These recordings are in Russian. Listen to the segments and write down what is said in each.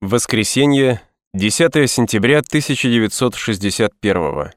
Воскресенье, 10 сентября 1961.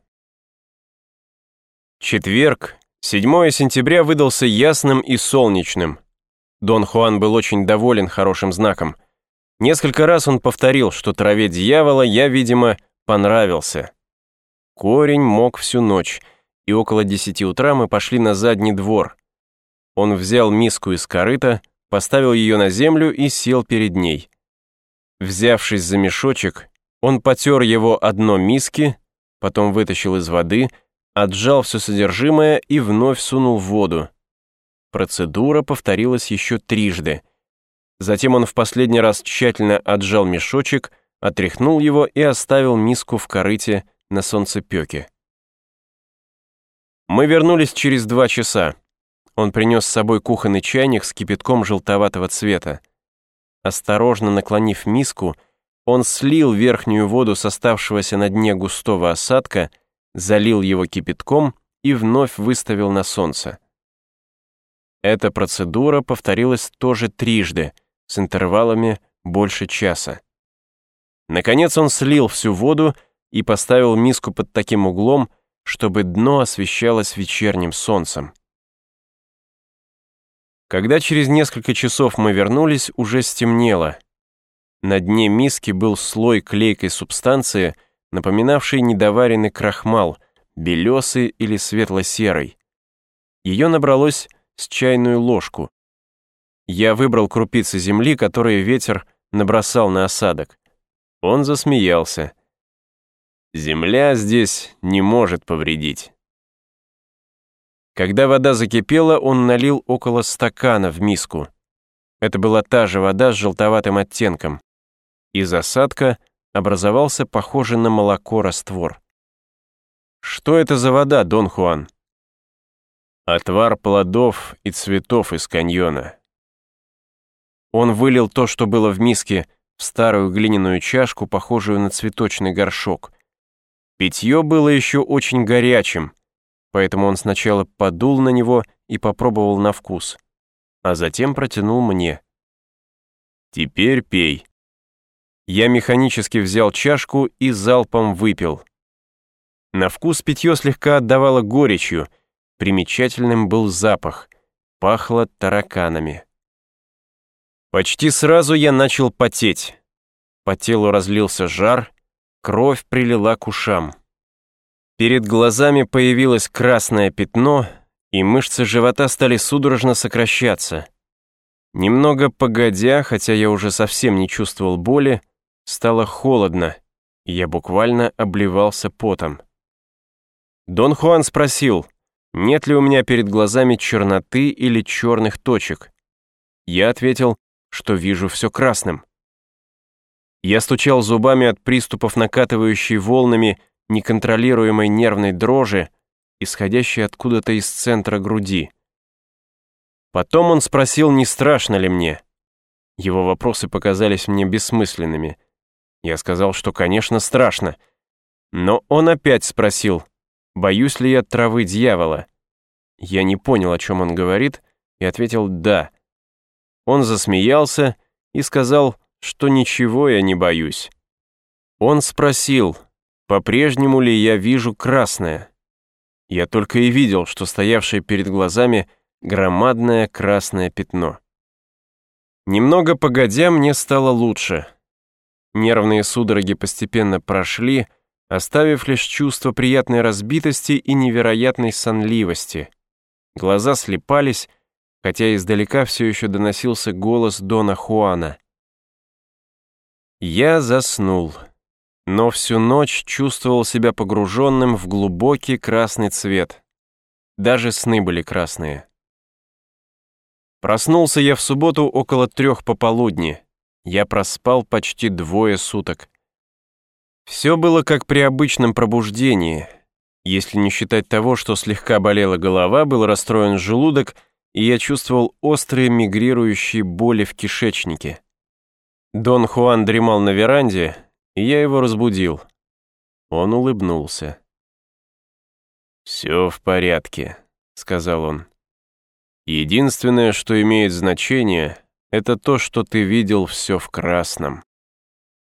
Четверг, 7 сентября выдался ясным и солнечным. Дон Хуан был очень доволен хорошим знаком. Несколько раз он повторил, что траве дьявола я, видимо, понравился. Корень мог всю ночь, и около 10 утра мы пошли на задний двор. Он взял миску из корыта, поставил ее на землю и сел перед ней. Взявшись за мешочек, он потер его о дно миски, потом вытащил из воды, отжал все содержимое и вновь сунул в воду. Процедура повторилась еще трижды. Затем он в последний раз тщательно отжал мешочек, отряхнул его и оставил миску в корыте на солнцепёке. Мы вернулись через 2 часа. Он принес с собой кухонный чайник с кипятком желтоватого цвета. Осторожно наклонив миску, он слил верхнюю воду с оставшегося на дне густого осадка, залил его кипятком и вновь выставил на солнце. Эта процедура повторилась тоже трижды, с интервалами больше часа. Наконец он слил всю воду и поставил миску под таким углом, чтобы дно освещалось вечерним солнцем. Когда через несколько часов мы вернулись, уже стемнело. На дне миски был слой клейкой субстанции, напоминавшей недоваренный крахмал, белесый или светло-серый. Ее набралось с чайную ложку. Я выбрал крупицы земли, которые ветер набросал на осадок. Он засмеялся. «Земля здесь не может повредить». Когда вода закипела, он налил около стакана в миску. Это была та же вода с желтоватым оттенком. Из осадка образовался похожий на молоко раствор. «Что это за вода, Дон Хуан?» «Отвар плодов и цветов из каньона». Он вылил то, что было в миске, в старую глиняную чашку, похожую на цветочный горшок. Питье было еще очень горячим, поэтому он сначала подул на него и попробовал на вкус, а затем протянул мне. «Теперь пей». Я механически взял чашку и залпом выпил. На вкус питье слегка отдавало горечью, примечательным был запах, пахло тараканами. Почти сразу я начал потеть. По телу разлился жар, кровь прилила к ушам. Перед глазами появилось красное пятно, и мышцы живота стали судорожно сокращаться. Немного погодя, хотя я уже совсем не чувствовал боли, стало холодно, и я буквально обливался потом. Дон Хуан спросил, нет ли у меня перед глазами черноты или черных точек. Я ответил, что вижу все красным. Я стучал зубами от приступов накатывающей волнами неконтролируемой нервной дрожи, исходящей откуда-то из центра груди. Потом он спросил, не страшно ли мне. Его вопросы показались мне бессмысленными. Я сказал, что, конечно, страшно. Но он опять спросил, боюсь ли я травы дьявола. Я не понял, о чем он говорит, и ответил «да». Он засмеялся и сказал, что ничего я не боюсь. Он спросил, по-прежнему ли я вижу красное. Я только и видел, что стоявшее перед глазами громадное красное пятно. Немного погодя, мне стало лучше. Нервные судороги постепенно прошли, оставив лишь чувство приятной разбитости и невероятной сонливости. Глаза слипались, хотя издалека все еще доносился голос Дона Хуана. Я заснул, но всю ночь чувствовал себя погруженным в глубокий красный цвет. Даже сны были красные. Проснулся я в субботу около 3 пополудни. Я проспал почти 2 суток. Все было как при обычном пробуждении. Если не считать того, что слегка болела голова, был расстроен желудок, и я чувствовал острые мигрирующие боли в кишечнике. Дон Хуан дремал на веранде, и я его разбудил. Он улыбнулся. «Все в порядке», — сказал он. «Единственное, что имеет значение, это то, что ты видел все в красном».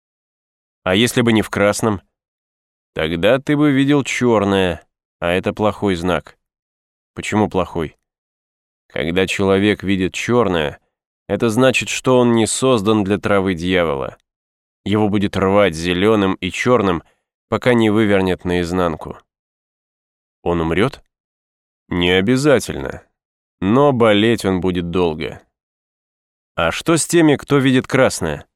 А если бы не в красном? Тогда ты бы видел черное, а это плохой знак. Почему плохой? Когда человек видит черное, это значит, что он не создан для травы дьявола. Его будет рвать зеленым и черным, пока не вывернет наизнанку. Он умрет? Не обязательно. Но болеть он будет долго. А что с теми, кто видит красное?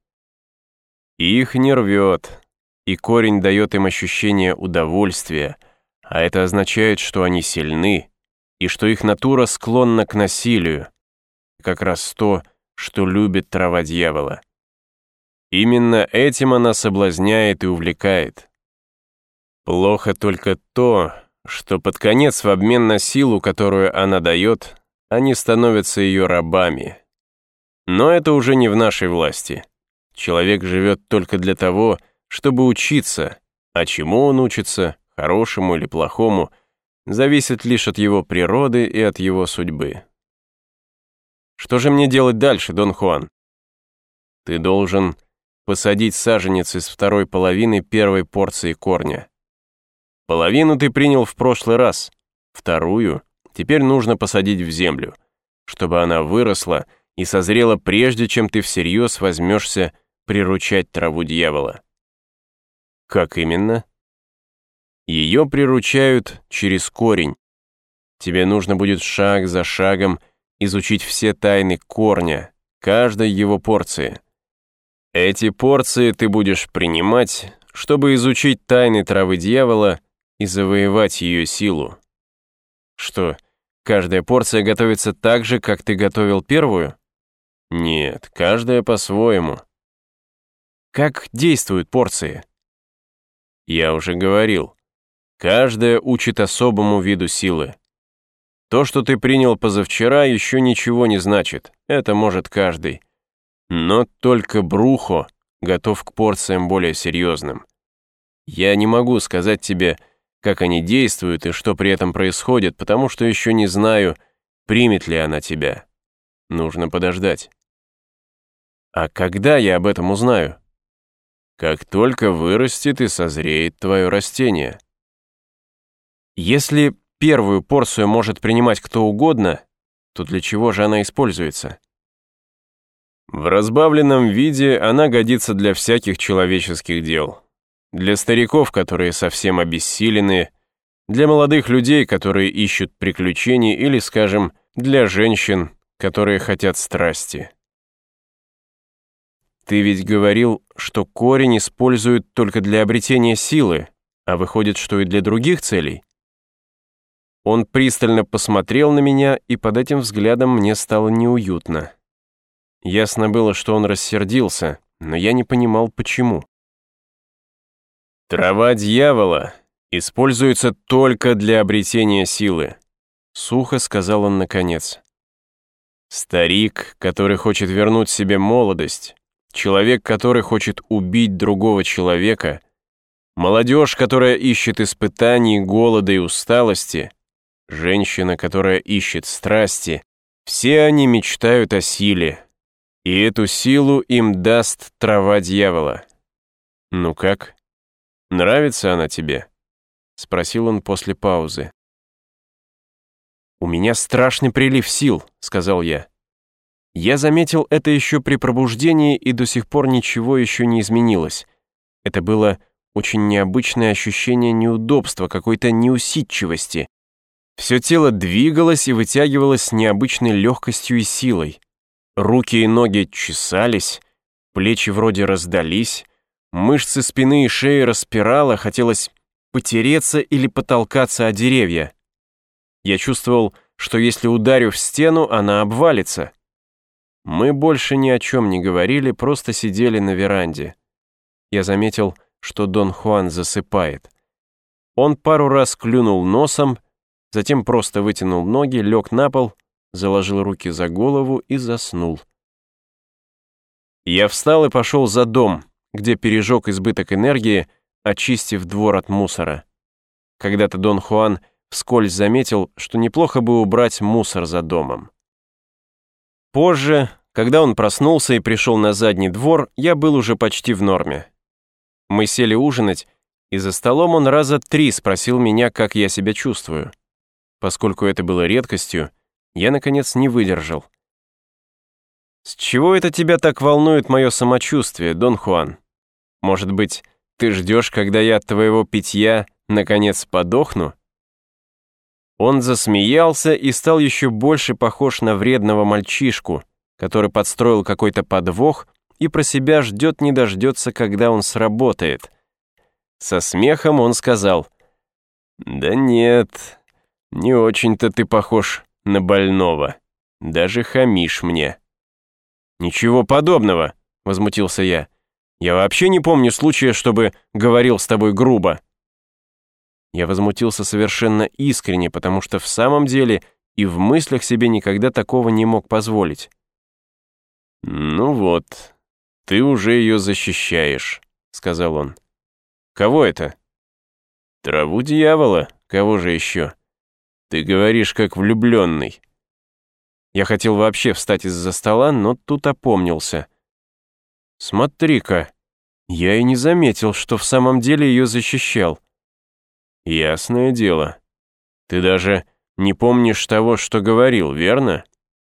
Их не рвет, и корень дает им ощущение удовольствия, а это означает, что они сильны, и что их натура склонна к насилию. Как раз то, что любит трава дьявола. Именно этим она соблазняет и увлекает. Плохо только то, что под конец, в обмен на силу, которую она дает, они становятся ее рабами. Но это уже не в нашей власти. Человек живет только для того, чтобы учиться, а чему он учится, хорошему или плохому, зависит лишь от его природы и от его судьбы. Что же мне делать дальше, Дон Хуан? Ты должен посадить саженец из второй половины первой порции корня. Половину ты принял в прошлый раз, вторую теперь нужно посадить в землю, чтобы она выросла и созрела прежде, чем ты всерьез возьмешься приручать траву дьявола. Как именно? Ее приручают через корень. Тебе нужно будет шаг за шагом изучить все тайны корня, каждой его порции. Эти порции ты будешь принимать, чтобы изучить тайны травы дьявола и завоевать ее силу. Что, каждая порция готовится так же, как ты готовил первую? Нет, каждая по-своему. Как действуют порции? Я уже говорил. Каждая учит особому виду силы. То, что ты принял позавчера, еще ничего не значит. Это может каждый. Но только Брухо готов к порциям более серьезным. Я не могу сказать тебе, как они действуют и что при этом происходит, потому что еще не знаю, примет ли она тебя. Нужно подождать. А когда я об этом узнаю? Как только вырастет и созреет твое растение. Если первую порцию может принимать кто угодно, то для чего же она используется? В разбавленном виде она годится для всяких человеческих дел. Для стариков, которые совсем обессилены, для молодых людей, которые ищут приключений, или, скажем, для женщин, которые хотят страсти. Ты ведь говорил, что корень используют только для обретения силы, а выходит, что и для других целей? Он пристально посмотрел на меня, и под этим взглядом мне стало неуютно. Ясно было, что он рассердился, но я не понимал, почему. «Трава дьявола используется только для обретения силы», — сухо сказал он наконец. «Старик, который хочет вернуть себе молодость, человек, который хочет убить другого человека, молодежь, которая ищет испытаний, голода и усталости, женщина, которая ищет страсти, все они мечтают о силе, и эту силу им даст трава дьявола. Ну как? Нравится она тебе?» — спросил он после паузы. «У меня страшный прилив сил», — сказал я. Я заметил это еще при пробуждении, и до сих пор ничего еще не изменилось. Это было очень необычное ощущение неудобства, какой-то неусидчивости. Все тело двигалось и вытягивалось с необычной легкостью и силой. Руки и ноги чесались, плечи вроде раздались, мышцы спины и шеи распирало, хотелось потереться или потолкаться о деревья. Я чувствовал, что если ударю в стену, она обвалится. Мы больше ни о чем не говорили, просто сидели на веранде. Я заметил, что Дон Хуан засыпает. Он пару раз клюнул носом, затем просто вытянул ноги, лег на пол, заложил руки за голову и заснул. Я встал и пошел за дом, где пережег избыток энергии, очистив двор от мусора. Когда-то Дон Хуан вскользь заметил, что неплохо бы убрать мусор за домом. Позже, когда он проснулся и пришел на задний двор, я был уже почти в норме. Мы сели ужинать, и за столом он раза 3 спросил меня, как я себя чувствую. Поскольку это было редкостью, я, наконец, не выдержал. «С чего это тебя так волнует мое самочувствие, Дон Хуан? Может быть, ты ждешь, когда я от твоего питья, наконец, подохну?» Он засмеялся и стал еще больше похож на вредного мальчишку, который подстроил какой-то подвох и про себя ждет не дождется, когда он сработает. Со смехом он сказал: «Да нет, не очень-то ты похож на больного, даже хамишь мне». «Ничего подобного», — возмутился я. «Я вообще не помню случая, чтобы говорил с тобой грубо». Я возмутился совершенно искренне, потому что в самом деле и в мыслях себе никогда такого не мог позволить. «Ну вот, ты уже ее защищаешь», — сказал он. «Кого это?» «Траву дьявола, кого же еще? Ты говоришь, как влюбленный». Я хотел вообще встать из-за стола, но тут опомнился. «Смотри-ка, я и не заметил, что в самом деле ее защищал». «Ясное дело. Ты даже не помнишь того, что говорил, верно?»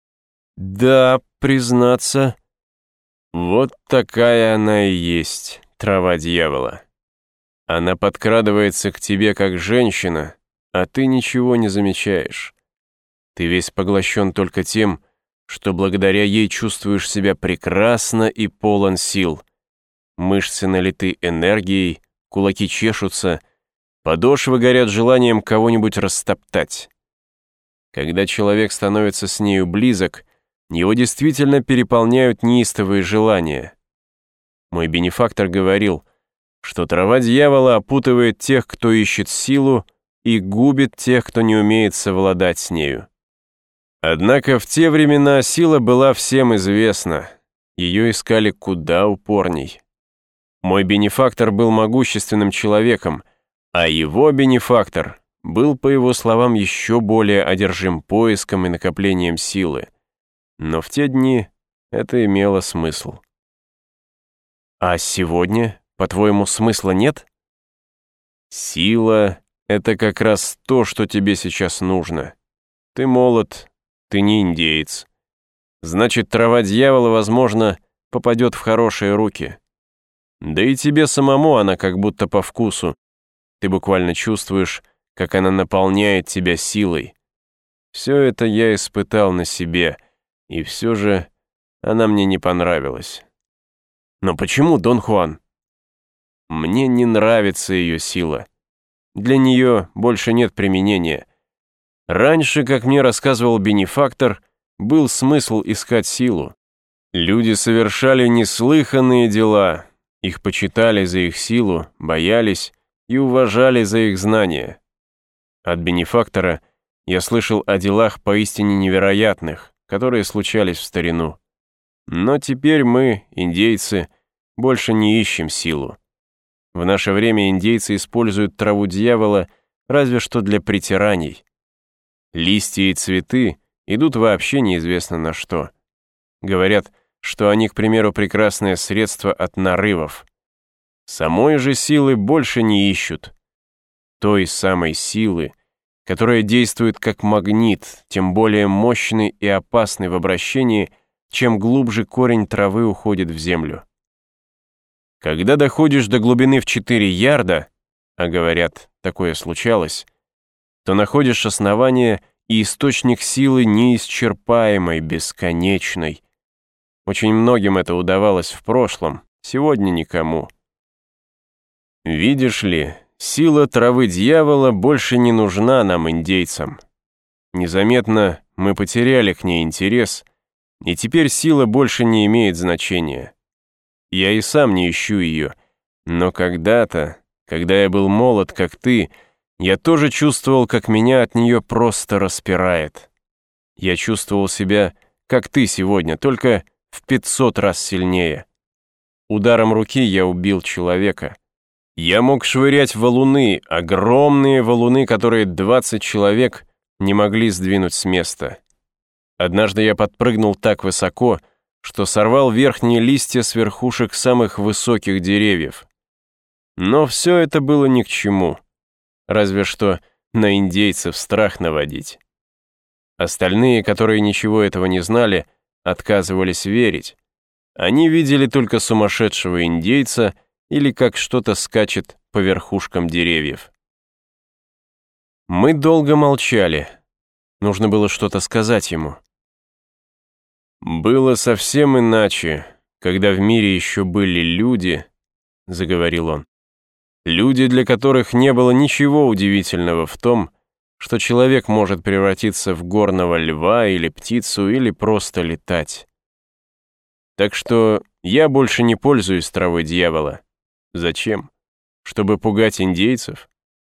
«Да, признаться». «Вот такая она и есть, трава дьявола. Она подкрадывается к тебе как женщина, а ты ничего не замечаешь. Ты весь поглощен только тем, что благодаря ей чувствуешь себя прекрасно и полон сил. Мышцы налиты энергией, кулаки чешутся, подошвы горят желанием кого-нибудь растоптать. Когда человек становится с нею близок, его действительно переполняют неистовые желания. Мой бенефактор говорил, что трава дьявола опутывает тех, кто ищет силу, и губит тех, кто не умеет совладать с нею. Однако в те времена сила была всем известна, ее искали куда упорней. Мой бенефактор был могущественным человеком, а его бенефактор был, по его словам, еще более одержим поиском и накоплением силы. Но в те дни это имело смысл. А сегодня, по-твоему, смысла нет? Сила — это как раз то, что тебе сейчас нужно. Ты молод, ты не индеец. Значит, трава дьявола, возможно, попадет в хорошие руки. Да и тебе самому она как будто по вкусу. Ты буквально чувствуешь, как она наполняет тебя силой. Все это я испытал на себе, и все же она мне не понравилась. Но почему, Дон Хуан? Мне не нравится ее сила. Для нее больше нет применения. Раньше, как мне рассказывал бенефактор, был смысл искать силу. Люди совершали неслыханные дела, их почитали за их силу, боялись и уважали за их знания. От бенефактора я слышал о делах поистине невероятных, которые случались в старину. Но теперь мы, индейцы, больше не ищем силу. В наше время индейцы используют траву дьявола разве что для притираний. Листья и цветы идут вообще неизвестно на что. Говорят, что они, к примеру, прекрасное средство от нарывов. Самой же силы больше не ищут. Той самой силы, которая действует как магнит, тем более мощный и опасный в обращении, чем глубже корень травы уходит в землю. Когда доходишь до глубины в 4 ярда, а говорят, такое случалось, то находишь основание и источник силы неисчерпаемой, бесконечной. Очень многим это удавалось в прошлом, сегодня никому. Видишь ли, сила травы дьявола больше не нужна нам, индейцам. Незаметно мы потеряли к ней интерес, и теперь сила больше не имеет значения. Я и сам не ищу ее, но когда-то, когда я был молод, как ты, я тоже чувствовал, как меня от нее просто распирает. Я чувствовал себя, как ты сегодня, только в 500 раз сильнее. Ударом руки я убил человека. Я мог швырять валуны, огромные валуны, которые 20 человек не могли сдвинуть с места. Однажды я подпрыгнул так высоко, что сорвал верхние листья с верхушек самых высоких деревьев. Но все это было ни к чему. Разве что на индейцев страх наводить. Остальные, которые ничего этого не знали, отказывались верить. Они видели только сумасшедшего индейца или как что-то скачет по верхушкам деревьев. Мы долго молчали. Нужно было что-то сказать ему. «Было совсем иначе, когда в мире еще были люди», — заговорил он. «Люди, для которых не было ничего удивительного в том, что человек может превратиться в горного льва или птицу, или просто летать. Так что я больше не пользуюсь травой дьявола. Зачем? Чтобы пугать индейцев?»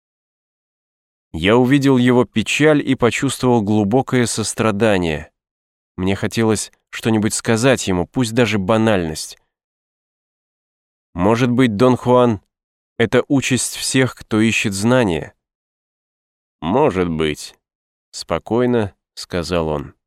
Я увидел его печаль и почувствовал глубокое сострадание. Мне хотелось что-нибудь сказать ему, пусть даже банальность. Может быть, Дон Хуан — это участь всех, кто ищет знания? «Может быть», — спокойно сказал он.